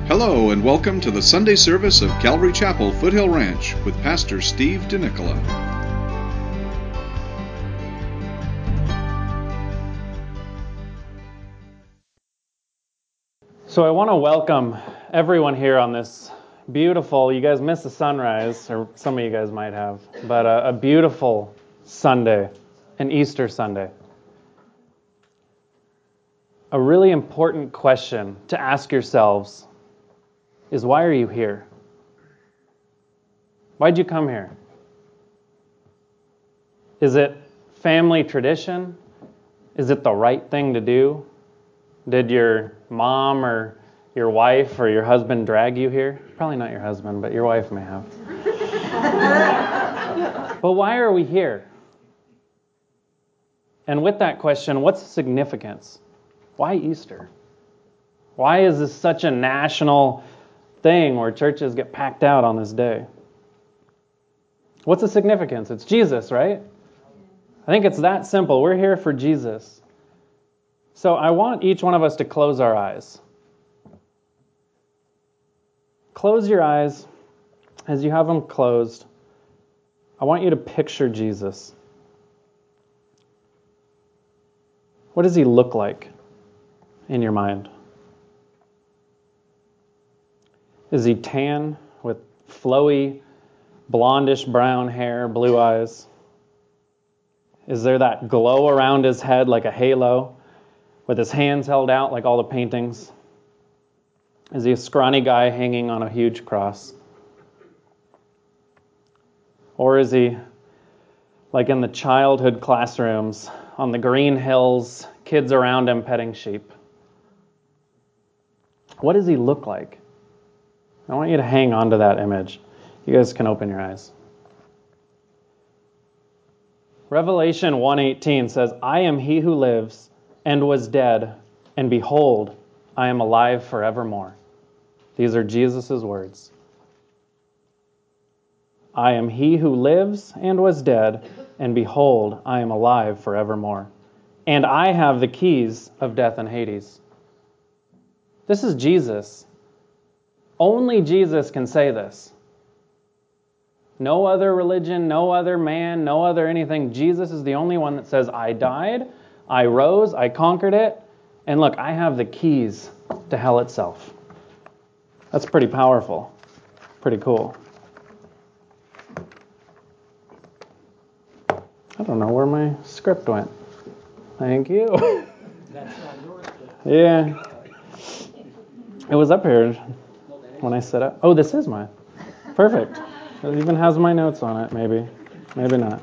Hello and welcome to the Sunday service of Calvary Chapel, Foothill Ranch with Pastor Steve DeNicola. So I want to welcome everyone here on this beautiful, you guys missed the sunrise, or some of you guys might have, but a beautiful Sunday, an Easter Sunday. A really important question to ask yourselves is, why are you here? Why'd you come here? Is it family tradition? Is it the right thing to do? Did your mom or your wife or your husband drag you here? Probably not your husband, but your wife may have. But why are we here? And with that question, what's the significance? Why Easter? Why is this such a national thing where churches get packed out on this day? What's the significance? It's Jesus, right? I think it's that simple. We're here for Jesus. So I want each one of us to close our eyes. Close your eyes. As you have them closed, I want you to picture Jesus. What does he look like in your mind? Is he tan with flowy, blondish brown hair, blue eyes? Is there that glow around his head like a halo, with his hands held out like all the paintings? Is he a scrawny guy hanging on a huge cross? Or is he like in the childhood classrooms on the green hills, kids around him petting sheep? What does he look like? I want you to hang on to that image. You guys can open your eyes. Revelation 1:18 says, I am he who lives and was dead, and behold, I am alive forevermore. These are Jesus' words. I am he who lives and was dead, and behold, I am alive forevermore. And I have the keys of death and Hades. This is Jesus. Only Jesus can say this. No other religion, no other man, no other anything. Jesus is the only one that says, I died, I rose, I conquered it, and look, I have the keys to hell itself. That's pretty powerful. Pretty cool. I don't know where my script went. Thank you. That's not yours. Yeah. It was up here when I set up. Oh, this is mine. Perfect. It even has my notes on it, maybe. Maybe not.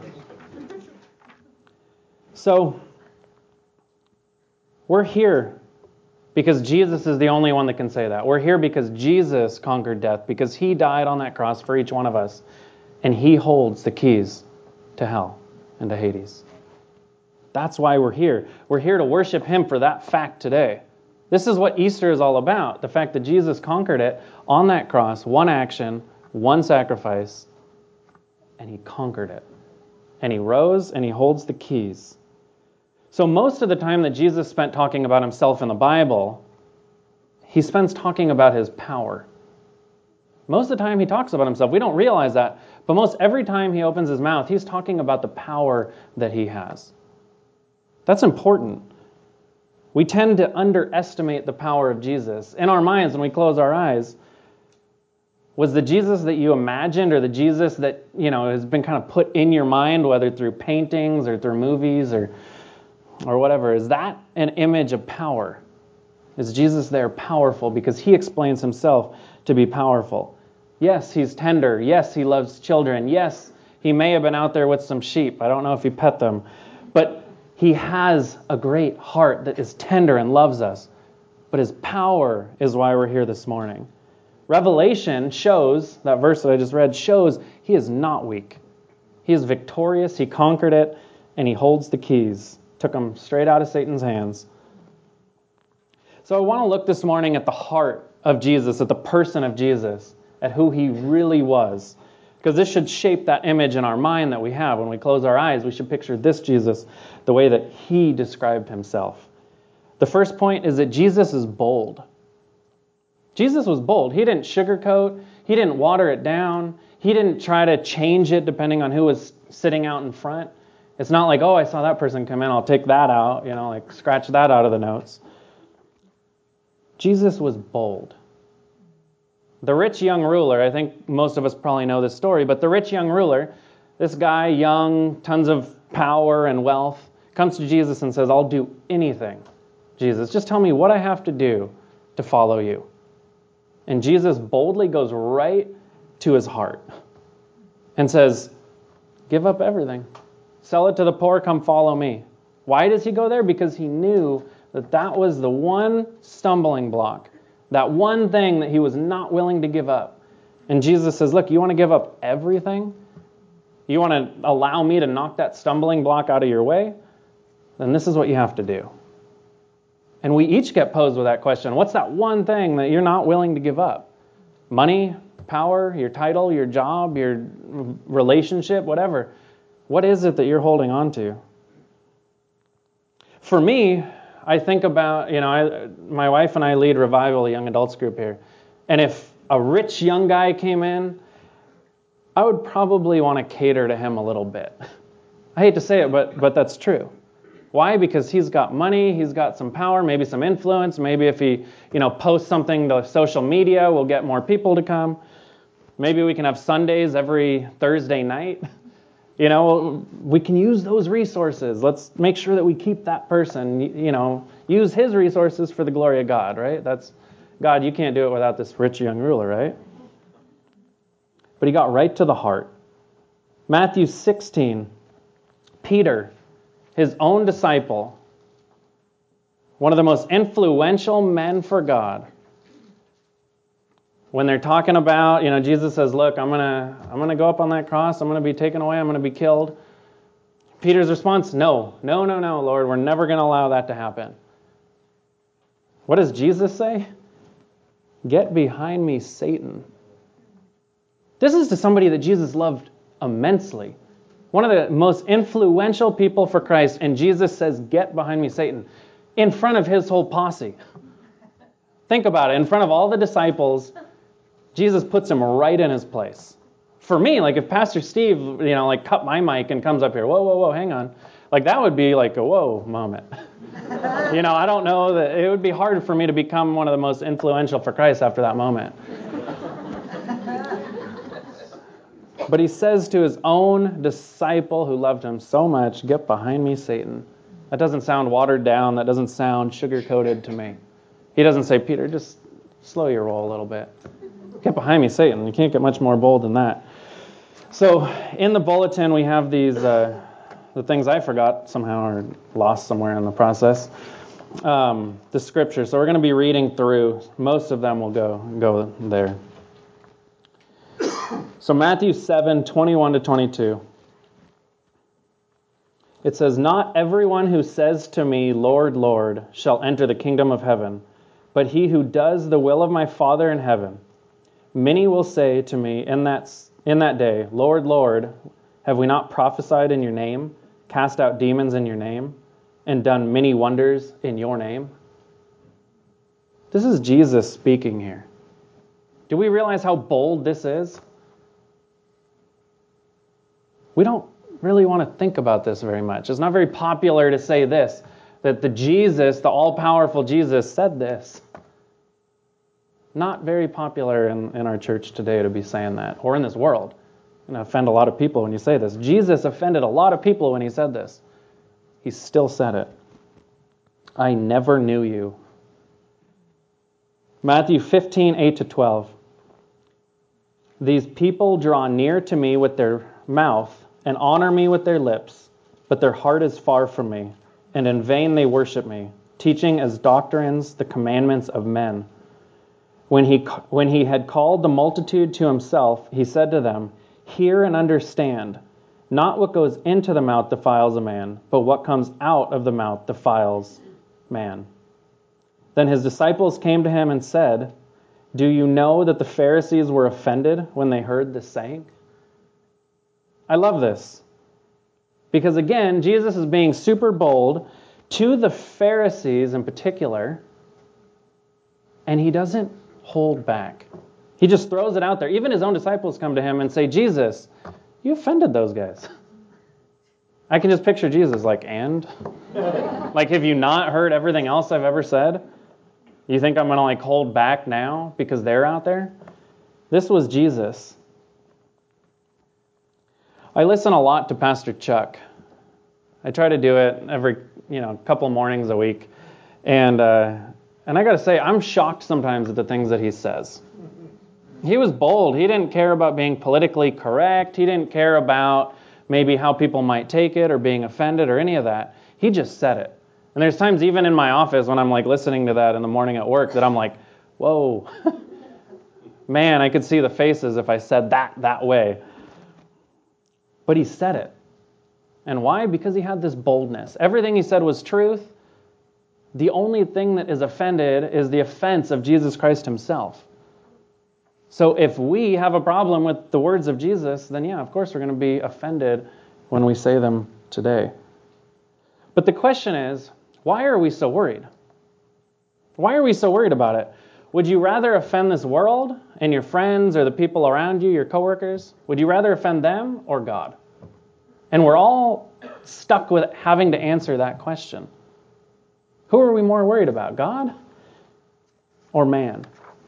So, we're here because Jesus is the only one that can say that. We're here because Jesus conquered death, because he died on that cross for each one of us, and he holds the keys to hell and to Hades. That's why we're here. We're here to worship him for that fact today. This is what Easter is all about, the fact that Jesus conquered it on that cross, one action, one sacrifice, and he conquered it. And he rose, and he holds the keys. So most of the time that Jesus spent talking about himself in the Bible, he spends talking about his power. Most of the time he talks about himself. We don't realize that, but most every time he opens his mouth, he's talking about the power that he has. That's important. We tend to underestimate the power of Jesus. In our minds, when we close our eyes, was the Jesus that you imagined, or the Jesus that, has been kind of put in your mind, whether through paintings or through movies or whatever, is that an image of power? Is Jesus there powerful because he explains himself to be powerful? Yes, he's tender. Yes, he loves children. Yes, he may have been out there with some sheep. I don't know if he pet them. But he has a great heart that is tender and loves us. But his power is why we're here this morning. Revelation shows, that verse that I just read, shows he is not weak. He is victorious, he conquered it, and he holds the keys. Took them straight out of Satan's hands. So I want to look this morning at the heart of Jesus, at the person of Jesus, at who he really was. Because this should shape that image in our mind that we have. When we close our eyes, we should picture this Jesus the way that he described himself. The first point is that Jesus is bold. Jesus was bold. He didn't sugarcoat. He didn't water it down. He didn't try to change it depending on who was sitting out in front. It's not like, oh, I saw that person come in, I'll take that out, like scratch that out of the notes. Jesus was bold. The rich young ruler, I think most of us probably know this story, but the rich young ruler, this guy, young, tons of power and wealth, comes to Jesus and says, I'll do anything. Jesus, just tell me what I have to do to follow you. And Jesus boldly goes right to his heart and says, give up everything. Sell it to the poor, come follow me. Why does he go there? Because he knew that was the one stumbling block, that one thing that he was not willing to give up. And Jesus says, look, you want to give up everything? You want to allow me to knock that stumbling block out of your way? Then this is what you have to do. And we each get posed with that question. What's that one thing that you're not willing to give up? Money, power, your title, your job, your relationship, whatever. What is it that you're holding on to? For me, I think about, my wife and I lead Revival, a young adults group here. And if a rich young guy came in, I would probably want to cater to him a little bit. I hate to say it, but that's true. Why? Because he's got money, he's got some power, maybe some influence. Maybe if he, posts something to social media, we'll get more people to come. Maybe we can have Sundays every Thursday night. We can use those resources. Let's make sure that we keep that person, use his resources for the glory of God, right? That's, God, you can't do it without this rich young ruler, right? But he got right to the heart. Matthew 16, Peter, his own disciple, one of the most influential men for God. When they're talking about, Jesus says, look, I'm gonna go up on that cross, I'm gonna be taken away, I'm gonna be killed. Peter's response, no, Lord, we're never gonna allow that to happen. What does Jesus say? Get behind me, Satan. This is to somebody that Jesus loved immensely. One of the most influential people for Christ, and Jesus says, get behind me, Satan, in front of his whole posse. Think about it, in front of all the disciples, Jesus puts him right in his place. For me, if Pastor Steve, cut my mic and comes up here, whoa, hang on. That would be like a whoa moment. I don't know that it would be hard for me to become one of the most influential for Christ after that moment. But he says to his own disciple who loved him so much, get behind me, Satan. That doesn't sound watered down. That doesn't sound sugar-coated to me. He doesn't say, Peter, just slow your roll a little bit. Get behind me, Satan. You can't get much more bold than that. So in the bulletin, we have these, the things I forgot somehow are lost somewhere in the process. The scriptures. So we're going to be reading through. Most of them will go there. So Matthew 7, 21 to 22. It says, not everyone who says to me, Lord, Lord, shall enter the kingdom of heaven, but he who does the will of my Father in heaven. Many will say to me in that day, Lord, Lord, have we not prophesied in your name, cast out demons in your name, and done many wonders in your name? This is Jesus speaking here. Do we realize how bold this is? We don't really want to think about this very much. It's not very popular to say this, that the all-powerful Jesus said this. Not very popular in our church today to be saying that, or in this world. You're going to offend a lot of people when you say this. Jesus offended a lot of people when he said this. He still said it. I never knew you. Matthew 15, 8 to 12. These people draw near to me with their mouth and honor me with their lips, but their heart is far from me, and in vain they worship me, teaching as doctrines the commandments of men. When he had called the multitude to himself, he said to them, hear and understand. Not what goes into the mouth defiles a man, but what comes out of the mouth defiles man. Then his disciples came to him and said, do you know that the Pharisees were offended when they heard this saying? I love this. Because again, Jesus is being super bold to the Pharisees in particular, and he doesn't hold back. He just throws it out there. Even his own disciples come to him and say, Jesus, you offended those guys. I can just picture Jesus like, and? Like, have you not heard everything else I've ever said? You think I'm going to like hold back now because they're out there? This was Jesus. I listen a lot to Pastor Chuck. I try to do it every, couple mornings a week. And I got to say, I'm shocked sometimes at the things that he says. He was bold. He didn't care about being politically correct. He didn't care about maybe how people might take it or being offended or any of that. He just said it. And there's times even in my office when I'm like listening to that in the morning at work that I'm like, whoa, man, I could see the faces if I said that way. But he said it. And why? Because he had this boldness. Everything he said was truth. The only thing that is offended is the offense of Jesus Christ himself. So if we have a problem with the words of Jesus, then yeah, of course we're going to be offended when we say them today. But the question is, why are we so worried? Why are we so worried about it? Would you rather offend this world and your friends or the people around you, your coworkers? Would you rather offend them or God? And we're all stuck with having to answer that question. Who are we more worried about, God or man?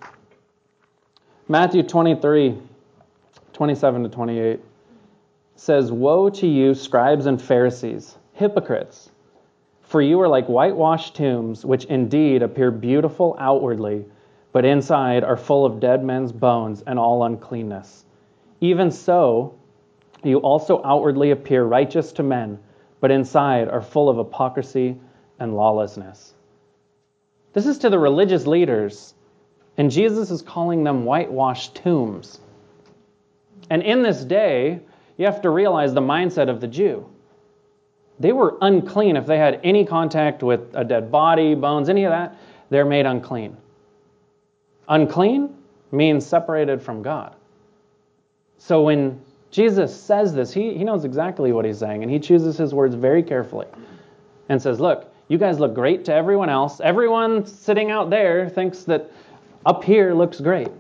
Matthew 23, 27 to 28 says, "Woe to you, scribes and Pharisees, hypocrites! For you are like whitewashed tombs, which indeed appear beautiful outwardly, but inside are full of dead men's bones and all uncleanness. Even so, you also outwardly appear righteous to men, but inside are full of hypocrisy and lawlessness." This is to the religious leaders, and Jesus is calling them whitewashed tombs. And in this day, you have to realize the mindset of the Jew. They were unclean. If they had any contact with a dead body, bones, any of that, they're made unclean. Unclean means separated from God. So when Jesus says this, he knows exactly what he's saying, and he chooses his words very carefully and says, look, you guys look great to everyone else. Everyone sitting out there thinks that up here looks great.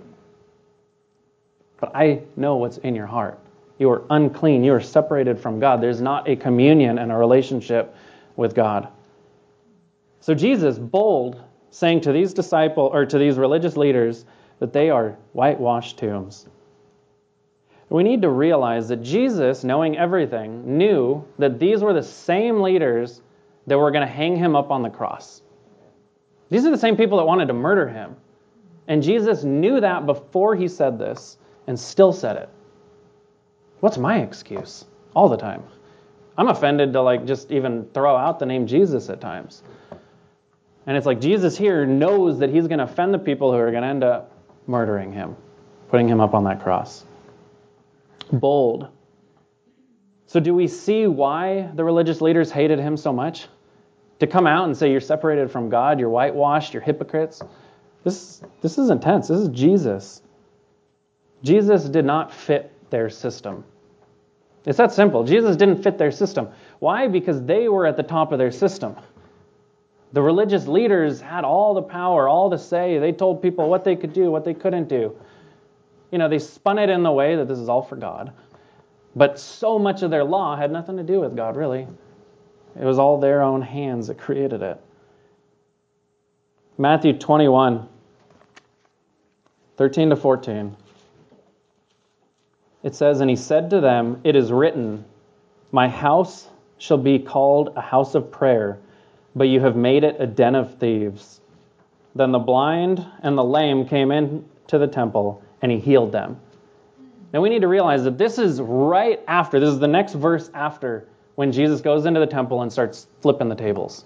But I know what's in your heart. You are unclean. You are separated from God. There's not a communion and a relationship with God. So Jesus, bold, saying to these disciples or to these religious leaders that they are whitewashed tombs. We need to realize that Jesus, knowing everything, knew that these were the same leaders that were going to hang him up on the cross. These are the same people that wanted to murder him. And Jesus knew that before he said this and still said it. What's my excuse? All the time. I'm offended to just even throw out the name Jesus at times. And it's like Jesus here knows that he's going to offend the people who are going to end up murdering him, putting him up on that cross. Bold. So do we see why the religious leaders hated him so much? To come out and say you're separated from God, you're whitewashed, you're hypocrites. This is intense. This is Jesus. Jesus did not fit their system. It's that simple. Jesus didn't fit their system. Why? Because they were at the top of their system. The religious leaders had all the power, all the say. They told people what they could do, what they couldn't do. They spun it in the way that this is all for God. But so much of their law had nothing to do with God, really. It was all their own hands that created it. Matthew 21, 13 to 14. It says, "And he said to them, 'It is written, my house shall be called a house of prayer, but you have made it a den of thieves.' Then the blind and the lame came into the temple, and he healed them." Now we need to realize that this is right after, this is the next verse after when Jesus goes into the temple and starts flipping the tables.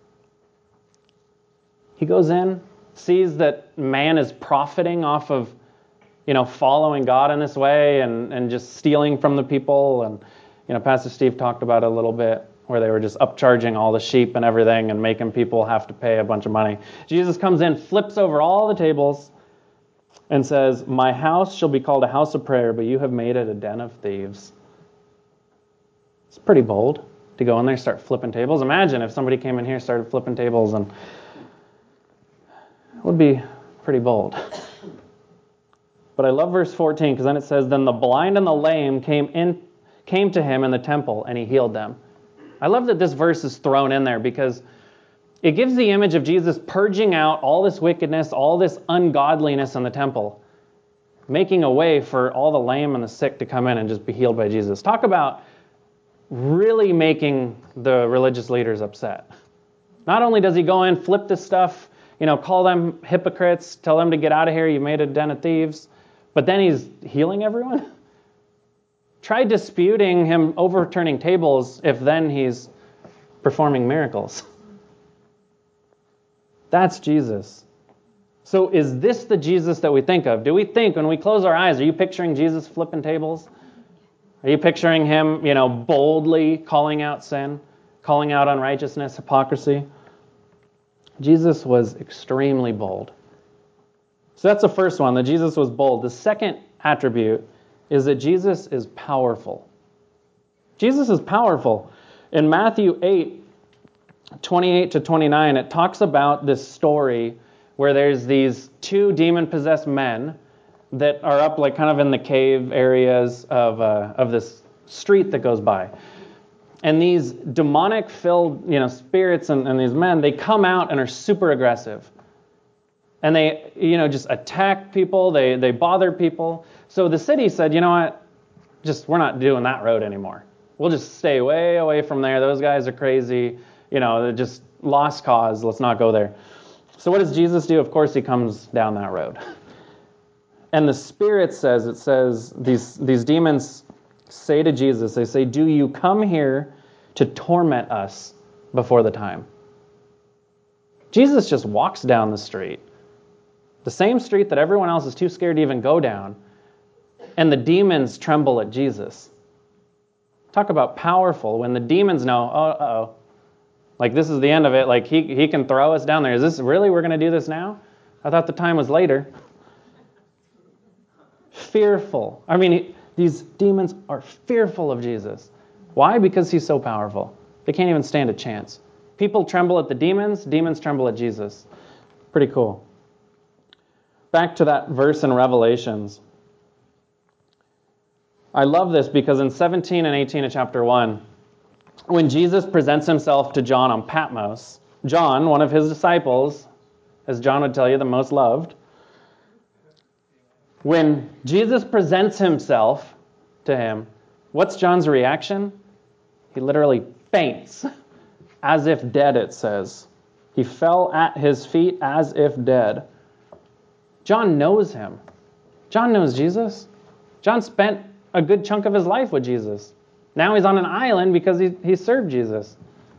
He goes in, sees that man is profiting off of, following God in this way and just stealing from the people. And, Pastor Steve talked about it a little bit, where they were just upcharging all the sheep and everything and making people have to pay a bunch of money. Jesus comes in, flips over all the tables, and says, "My house shall be called a house of prayer, but you have made it a den of thieves." It's pretty bold to go in there and start flipping tables. Imagine if somebody came in here and started flipping tables, and it would be pretty bold. But I love verse 14 because then it says, then the blind and the lame came to him in the temple, and he healed them. I love that this verse is thrown in there because it gives the image of Jesus purging out all this wickedness, all this ungodliness in the temple, making a way for all the lame and the sick to come in and just be healed by Jesus. Talk about really making the religious leaders upset. Not only does he go in, flip this stuff, call them hypocrites, tell them to get out of here, you made a den of thieves, but then he's healing everyone? Try disputing him overturning tables if then he's performing miracles. That's Jesus. So is this the Jesus that we think of? Do we think, when we close our eyes, are you picturing Jesus flipping tables? Are you picturing him, boldly calling out sin, calling out unrighteousness, hypocrisy? Jesus was extremely bold. So that's the first one, that Jesus was bold. The second attribute is that Jesus is powerful. Jesus is powerful. In Matthew 8:28-29, it talks about this story where there's these two demon-possessed men that are up kind of in the cave areas of this street that goes by. And these demonic-filled spirits and these men, they come out and are super aggressive. And they just attack people, they bother people. So the city said, you know what, we're not doing that road anymore. We'll just stay way away from there. Those guys are crazy. They're just lost cause. Let's not go there. So what does Jesus do? Of course, he comes down that road. And the Spirit says, these demons say to Jesus, they say, do you come here to torment us before the time? Jesus just walks down the street, the same street that everyone else is too scared to even go down, and the demons tremble at Jesus. Talk about powerful. When the demons know, this is the end of it, he can throw us down there. Is this really, we're going to do this now? I thought the time was later. Fearful. These demons are fearful of Jesus. Why? Because he's so powerful. They can't even stand a chance. People tremble at the demons. Demons tremble at Jesus. Pretty cool. Back to that verse in Revelations. I love this because in 17 and 18 of chapter 1, when Jesus presents himself to John on Patmos, John, one of his disciples, as John would tell you, the most loved, when Jesus presents himself to him, what's John's reaction? He literally faints, as if dead, it says. He fell at his feet as if dead. John knows him. John knows Jesus. John spent a good chunk of his life with Jesus. Now he's on an island because he served Jesus.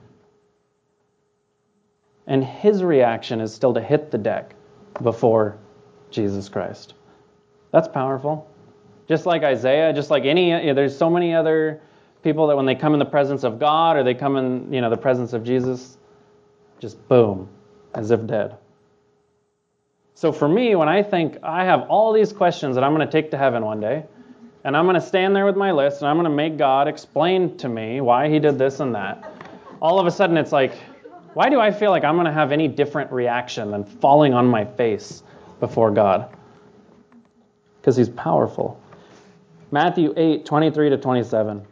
And his reaction is still to hit the deck before Jesus Christ. That's powerful. Just like Isaiah, just like there's so many other people that when they come in the presence of God or they come in, the presence of Jesus, just boom, as if dead. So for me, when I think I have all these questions that I'm going to take to heaven one day, and I'm going to stand there with my list, and I'm going to make God explain to me why he did this and that, all of a sudden it's like, why do I feel like I'm going to have any different reaction than falling on my face before God? Because he's powerful. Matthew 8:23-27. It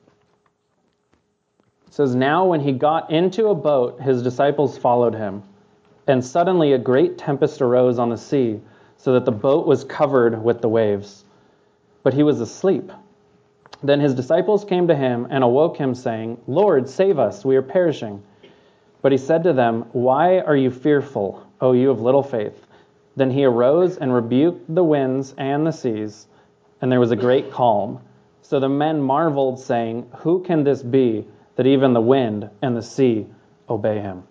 says, now when he got into a boat, his disciples followed him. And suddenly a great tempest arose on the sea, so that the boat was covered with the waves. But he was asleep. Then his disciples came to him and awoke him, saying, Lord, save us, we are perishing. But he said to them, why are you fearful, O you of little faith? Then he arose and rebuked the winds and the seas, and there was a great calm. So the men marveled, saying, who can this be, that even the wind and the sea obey him?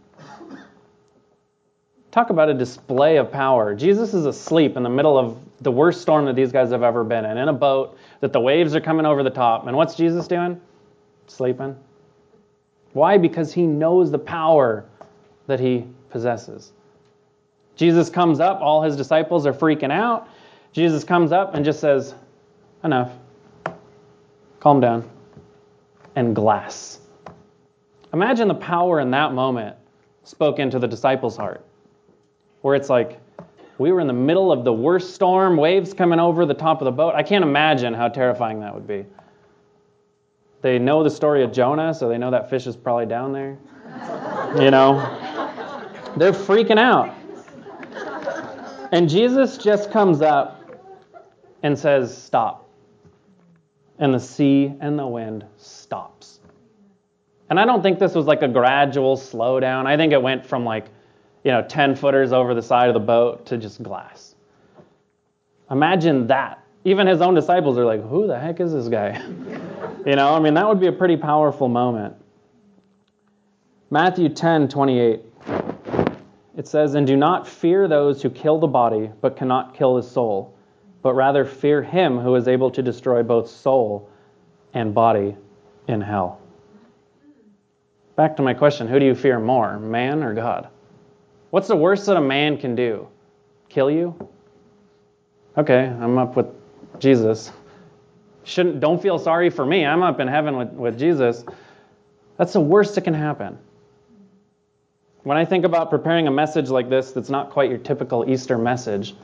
Talk about a display of power. Jesus is asleep in the middle of the worst storm that these guys have ever been in a boat, that the waves are coming over the top. And what's Jesus doing? Sleeping. Why? Because he knows the power that he possesses. Jesus comes up, all his disciples are freaking out. Jesus comes up and just says, enough. Calm down. And glass. Imagine the power in that moment spoke into the disciples' heart. Where it's like, We were in the middle of the worst storm, waves coming over the top of the boat. I can't imagine how terrifying that would be. They know the story of Jonah, so they know that fish is probably down there. You know? They're freaking out. And Jesus just comes up and says, stop. And the sea and the wind stops. And I don't think this was like a gradual slowdown. I think it went from 10 footers over the side of the boat to just glass. Imagine that. Even his own disciples are like, who the heck is this guy? That would be a pretty powerful moment. Matthew 10:28. It says, and do not fear those who kill the body, but cannot kill the soul, but rather fear him who is able to destroy both soul and body in hell. Back to my question, who do you fear more, man or God? What's the worst that a man can do? Kill you? Okay, I'm up with Jesus. Don't feel sorry for me. I'm up in heaven with Jesus. That's the worst that can happen. When I think about preparing a message like this that's not quite your typical Easter message,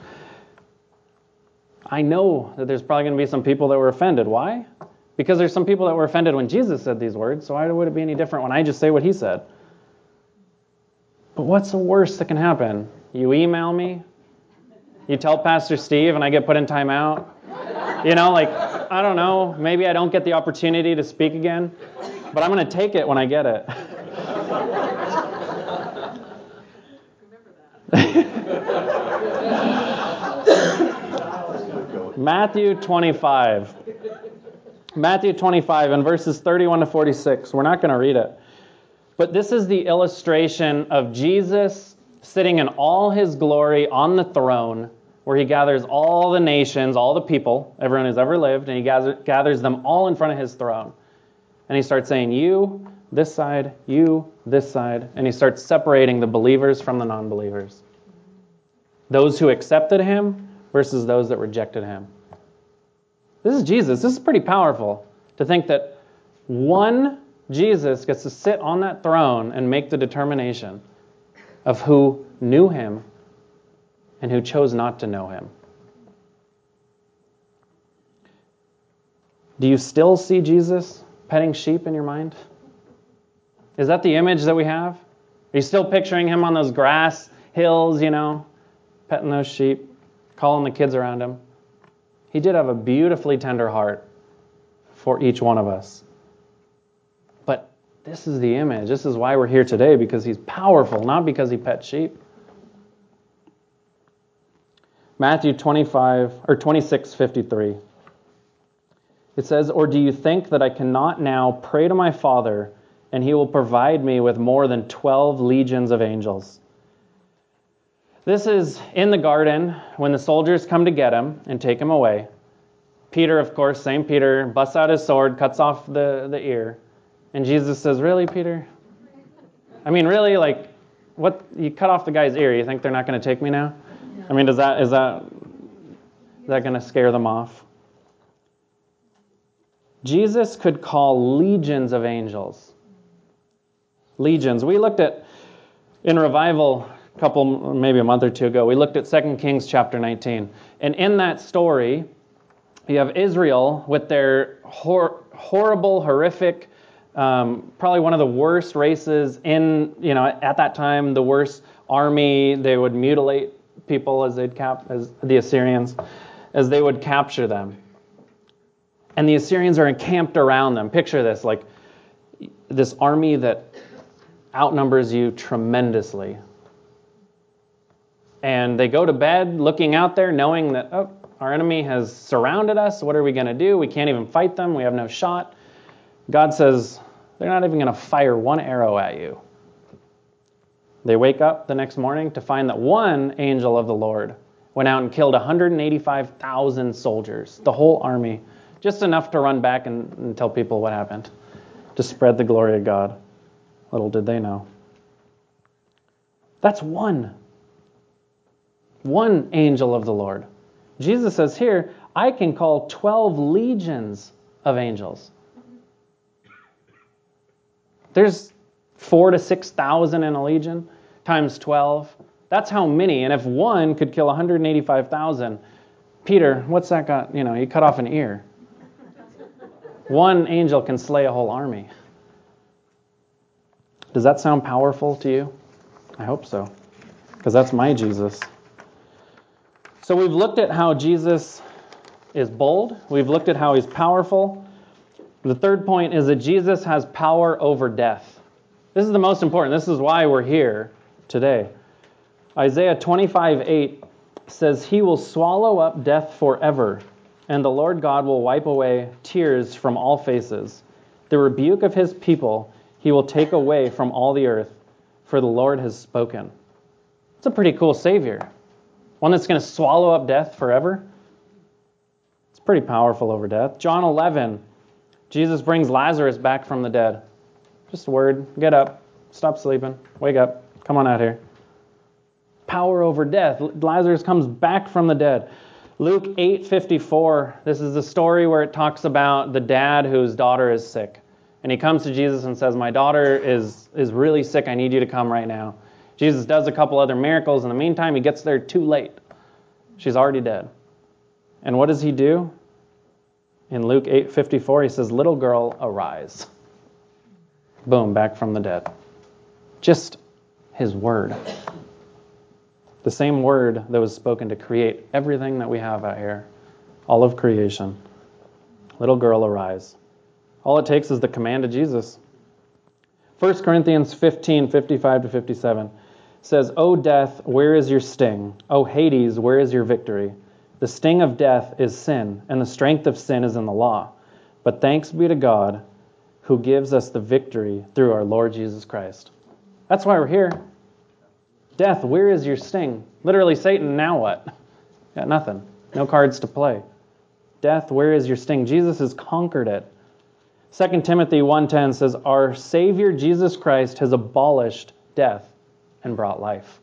I know that there's probably going to be some people that were offended. Why? Because there's some people that were offended when Jesus said these words, so why would it be any different when I just say what he said? But what's the worst that can happen? You email me, you tell Pastor Steve, and I get put in timeout. I don't know, maybe I don't get the opportunity to speak again, but I'm going to take it when I get it. Matthew 25 and verses 31 to 46. We're not going to read it. But this is the illustration of Jesus sitting in all his glory on the throne, where he gathers all the nations, all the people, everyone who's ever lived, and he gathers them all in front of his throne. And he starts saying, you, this side, you, this side. And he starts separating the believers from the non-believers. Those who accepted him versus those that rejected him. This is Jesus. This is pretty powerful to think that one Jesus gets to sit on that throne and make the determination of who knew him and who chose not to know him. Do you still see Jesus petting sheep in your mind? Is that the image that we have? Are you still picturing him on those grass hills, petting those sheep, calling the kids around him? He did have a beautifully tender heart for each one of us. But this is the image. This is why we're here today, because he's powerful, not because he pet sheep. Matthew 26:53. It says, or do you think that I cannot now pray to my Father, and he will provide me with more than 12 legions of angels? This is in the garden when the soldiers come to get him and take him away. Peter, of course, same Peter, busts out his sword, cuts off the ear. And Jesus says, really, Peter? Really, what? You cut off the guy's ear. You think they're not going to take me now? Is that going to scare them off? Jesus could call legions of angels. Legions. We looked at, in revival, maybe a month or two ago, we looked at 2 Kings chapter 19. And in that story, you have Israel with their horrible, horrific, probably one of the worst races at that time, the worst army. They would mutilate people as the Assyrians, as they would capture them. And the Assyrians are encamped around them. Picture this, like this army that outnumbers you tremendously. And they go to bed looking out there knowing that, our enemy has surrounded us. What are we going to do? We can't even fight them. We have no shot. God says, they're not even going to fire one arrow at you. They wake up the next morning to find that one angel of the Lord went out and killed 185,000 soldiers, the whole army, just enough to run back and tell people what happened, to spread the glory of God. Little did they know. That's one angel of the Lord. Jesus says here, I can call 12 legions of angels. There's 4,000 to 6,000 in a legion, times 12. That's how many. And if one could kill 185,000, Peter, what's that got? You cut off an ear. One angel can slay a whole army. Does that sound powerful to you? I hope so, because that's my Jesus. So we've looked at how Jesus is bold. We've looked at how he's powerful. The third point is that Jesus has power over death. This is the most important. This is why we're here today. Isaiah 25:8 says, "He will swallow up death forever, and the Lord God will wipe away tears from all faces. The rebuke of his people he will take away from all the earth, for the Lord has spoken." It's a pretty cool Savior. One that's going to swallow up death forever. It's pretty powerful over death. John 11, Jesus brings Lazarus back from the dead. Just a word. Get up. Stop sleeping. Wake up. Come on out here. Power over death. Lazarus comes back from the dead. Luke 8:54. This is the story where it talks about the dad whose daughter is sick. And he comes to Jesus and says, "My daughter is really sick. I need you to come right now." Jesus does a couple other miracles. In the meantime, he gets there too late. She's already dead. And what does he do? In Luke 8:54, he says, "Little girl, arise." Boom, back from the dead. Just his word. The same word that was spoken to create everything that we have out here. All of creation. Little girl, arise. All it takes is the command of Jesus. 1 Corinthians 15:55-57 says, "O death, where is your sting? O Hades, where is your victory? The sting of death is sin, and the strength of sin is in the law. But thanks be to God who gives us the victory through our Lord Jesus Christ." That's why we're here. Death, where is your sting? Literally, Satan, now what? Got nothing. No cards to play. Death, where is your sting? Jesus has conquered it. 2 Timothy 1:10 says, "Our Savior Jesus Christ has abolished death and brought life."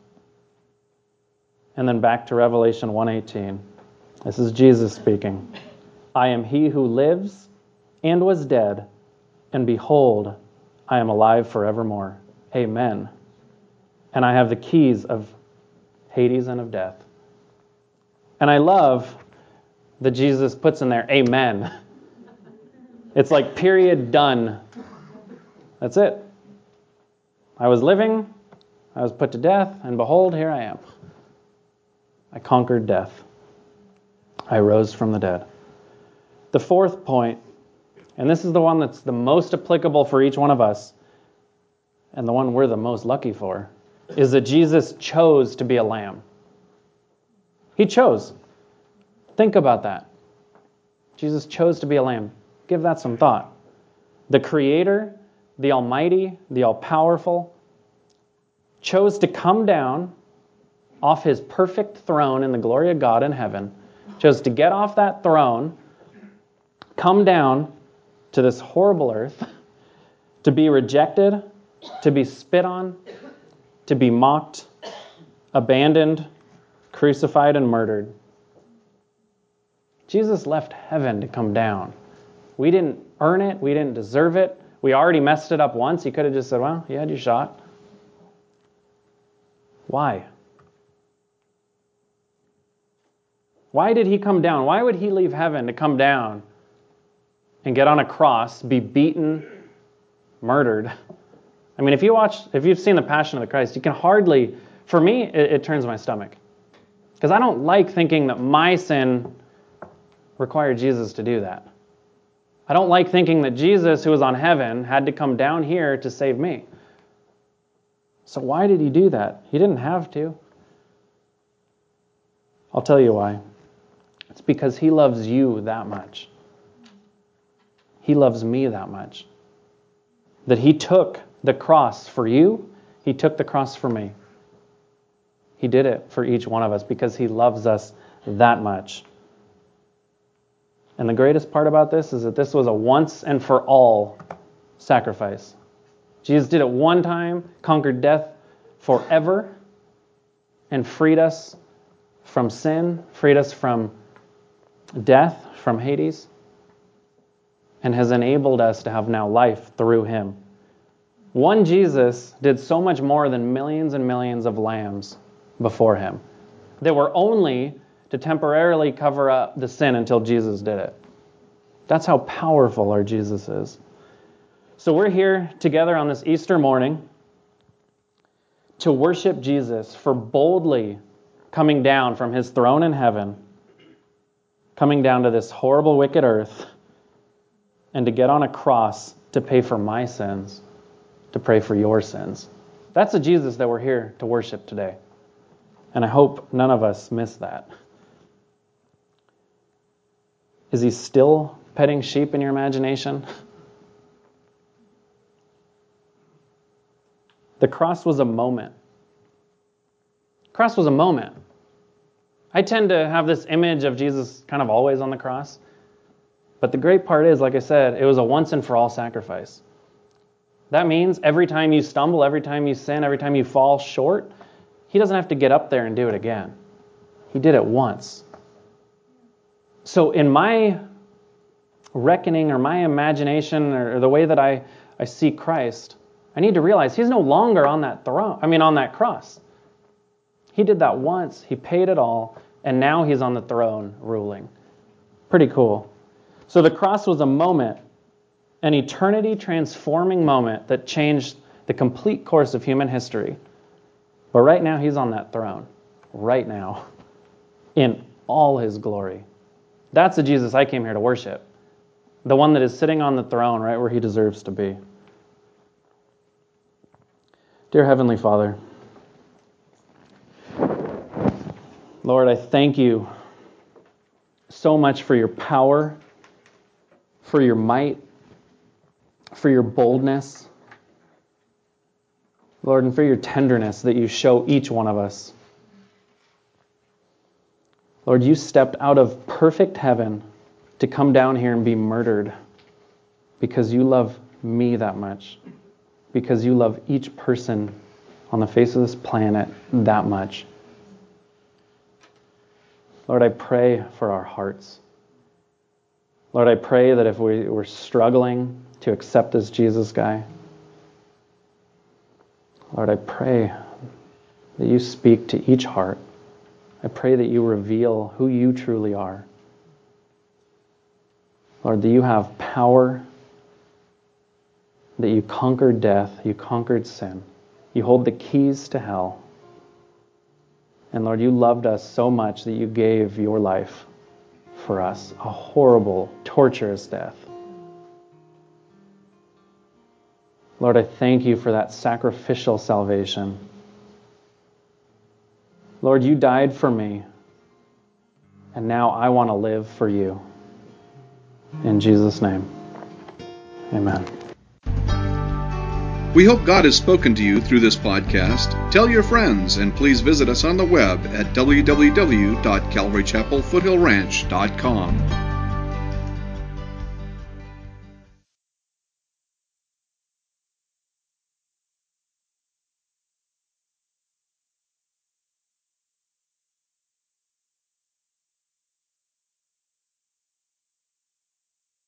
And then back to Revelation 1:18. This is Jesus speaking. "I am he who lives and was dead, and behold, I am alive forevermore. Amen. And I have the keys of Hades and of death." And I love that Jesus puts in there, amen. It's like period, done. That's it. I was living, I was put to death, and behold, here I am. I conquered death. I rose from the dead. The fourth point, and this is the one that's the most applicable for each one of us, and the one we're the most lucky for, is that Jesus chose to be a lamb. He chose. Think about that. Jesus chose to be a lamb. Give that some thought. The Creator, the Almighty, the All-Powerful, chose to come down off his perfect throne in the glory of God in heaven, chose to get off that throne, come down to this horrible earth, to be rejected, to be spit on, to be mocked, abandoned, crucified, and murdered. Jesus left heaven to come down. We didn't earn it. We didn't deserve it. We already messed it up once. He could have just said, well, you had your shot. Why? Why did he come down? Why would he leave heaven to come down and get on a cross, be beaten, murdered? I mean, if you've seen The Passion of the Christ, you can hardly, for me, it turns my stomach. Because I don't like thinking that my sin required Jesus to do that. I don't like thinking that Jesus, who was on heaven, had to come down here to save me. So why did he do that? He didn't have to. I'll tell you why. It's because he loves you that much. He loves me that much. That he took the cross for you, he took the cross for me. He did it for each one of us because he loves us that much. And the greatest part about this is that this was a once and for all sacrifice. Jesus did it one time, conquered death forever, and freed us from sin, freed us from death, from Hades, and has enabled us to have now life through him. One Jesus did so much more than millions and millions of lambs before him that were only to temporarily cover up the sin until Jesus did it. That's how powerful our Jesus is. So we're here together on this Easter morning to worship Jesus for boldly coming down from his throne in heaven, coming down to this horrible, wicked earth, and to get on a cross to pay for my sins, to pray for your sins. That's the Jesus that we're here to worship today. And I hope none of us miss that. Is he still petting sheep in your imagination? The cross was a moment. The cross was a moment. I tend to have this image of Jesus kind of always on the cross. But the great part is, like I said, it was a once and for all sacrifice. That means every time you stumble, every time you sin, every time you fall short, he doesn't have to get up there and do it again. He did it once. So in my reckoning or my imagination or the way that I see Christ, I need to realize he's no longer on that throne. On that cross. He did that once. He paid it all. And now he's on the throne ruling. Pretty cool. So the cross was a moment, an eternity transforming moment that changed the complete course of human history. But right now he's on that throne. Right now. In all his glory. That's the Jesus I came here to worship. The one that is sitting on the throne right where he deserves to be. Dear Heavenly Father, Lord, I thank you so much for your power, for your might, for your boldness, Lord, and for your tenderness that you show each one of us. Lord, you stepped out of perfect heaven to come down here and be murdered because you love me that much, because you love each person on the face of this planet that much. Lord, I pray for our hearts. Lord, I pray that if we're struggling to accept this Jesus guy, Lord, I pray that you speak to each heart. I pray that you reveal who you truly are. Lord, that you have power, that you conquered death, you conquered sin. You hold the keys to hell. And Lord, you loved us so much that you gave your life for us, a horrible, torturous death. Lord, I thank you for that sacrificial salvation. Lord, you died for me, and now I want to live for you. In Jesus' name, amen. We hope God has spoken to you through this podcast. Tell your friends, and please visit us on the web at www.calvarychapelfoothillranch.com.